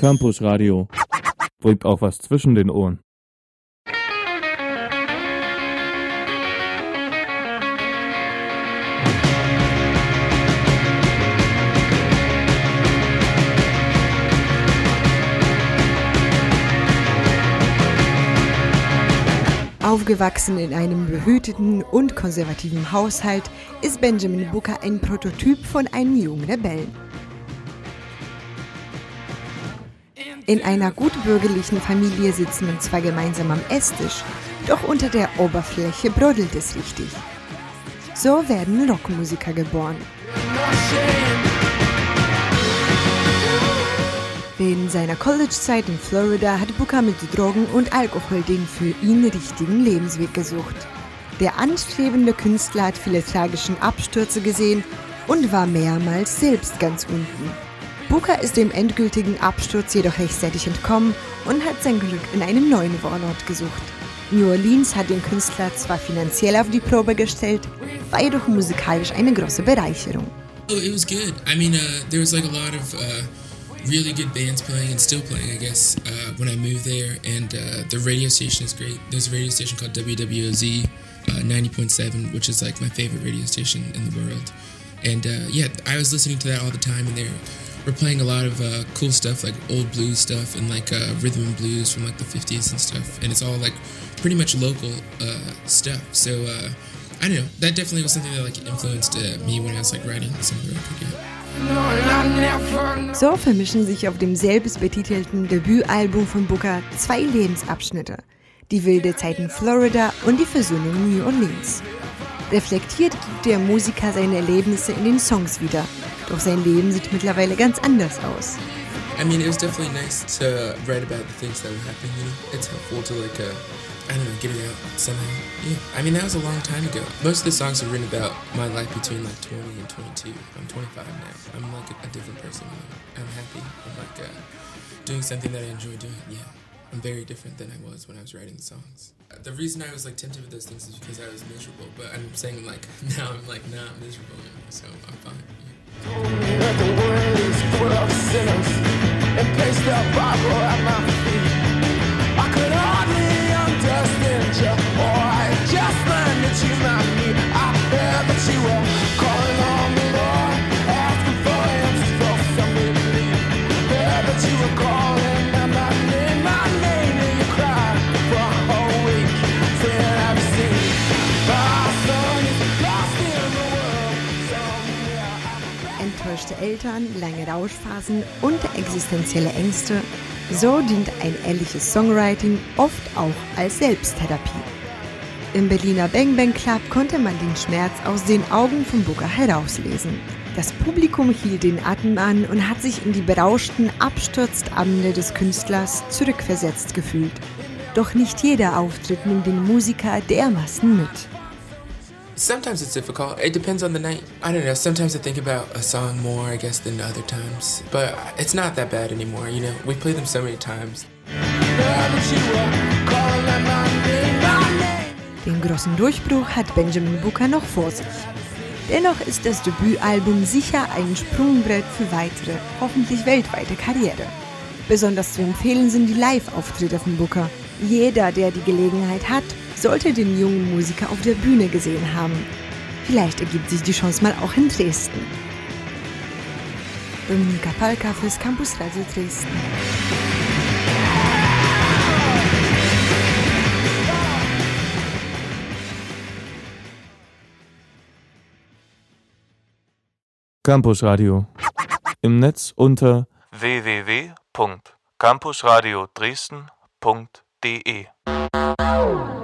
Campus Radio. Bringt auch was zwischen den Ohren. Aufgewachsen in einem behüteten und konservativen Haushalt ist Benjamin Booker ein Prototyp von einem jungen Rebellen. In einer gutbürgerlichen Familie sitzt man zwar gemeinsam am Esstisch, doch unter der Oberfläche brodelt es richtig. So werden Rockmusiker geboren. Während seiner College-Zeit in Florida hat Booker mit Drogen und Alkohol den für ihn richtigen Lebensweg gesucht. Der anstrebende Künstler hat viele tragische Abstürze gesehen und war mehrmals selbst ganz unten. Booker ist dem endgültigen Absturz jedoch rechtzeitig entkommen und hat sein Glück in einem neuen Wohnort gesucht. New Orleans hat den Künstler zwar finanziell auf die Probe gestellt, war jedoch musikalisch eine große Bereicherung. Oh, it was good. I mean, there was like a lot of really good bands playing and still playing, I guess, when I moved there. And the radio station is great. There's a radio station called WWOZ 90.7, which is like my favorite radio station in the world. And yeah, I was listening to that all the time, and we're playing a lot of cool stuff, like old blues stuff and like rhythm and blues from like the 50s and stuff. And it's all like pretty much local stuff. So I don't know, that definitely was something that like influenced me when I was like writing some of the record. Yeah. So vermischen sich auf dem selbstbetitelten Debütalbum von Booker zwei Lebensabschnitte: die wilde Zeit in Florida und die Versöhnung in New Orleans. Reflektiert gibt der Musiker seine Erlebnisse in den Songs wieder, doch sein Leben sieht mittlerweile ganz anders aus. I mean, it was definitely nice to write about the things that were happening, you know? It's helpful to like, I don't know, get it out somehow. Yeah, I mean, that was a long time ago. Most of the songs are written about my life between like 20 and 22. I'm 25 now. I'm like a different person. I'm happy. I'm like doing something that I enjoy doing. Yeah, I'm very different than I was when I was writing the songs. The reason I was like tempted with those things is because I was miserable. But I'm saying like now I'm like not miserable anymore, so I'm fine. Yeah. Told me that the world is full of sinners and placed the Bible at my feet. I could hardly understand you, or I just learned that you not me. I heard that you were calling on the Lord, asking for answers for some relief. Heard that you were calling out my name, and you cried for a whole week. Said, have you seen my son is lost in the world? So yeah, Enttäuschte Eltern, lange Rauschphasen und existenzielle Ängste, so dient ein ehrliches Songwriting oft auch als Selbsttherapie. Im Berliner Bang Bang Club konnte man den Schmerz aus den Augen von Booker herauslesen. Das Publikum hielt den Atem an und hat sich in die berauschten Absturzabende des Künstlers zurückversetzt gefühlt. Doch nicht jeder Auftritt nimmt den Musiker dermaßen mit. Sometimes it's difficult. It depends on the night. I don't know. Sometimes I think about a song more, I guess, than other times. But it's not that bad anymore, you know. We play them so many times. Den großen Durchbruch hat Benjamin Booker noch vor sich. Dennoch ist das Debütalbum sicher ein Sprungbrett für weitere, hoffentlich weltweite Karriere. Besonders zu empfehlen sind die Live-Auftritte von Booker. Jeder, der die Gelegenheit hat, sollte den jungen Musiker auf der Bühne gesehen haben. Vielleicht ergibt sich die Chance mal auch in Dresden. Dominika Palka fürs Campus Radio Dresden. Campus Radio. Im Netz unter www.campusradiodresden.de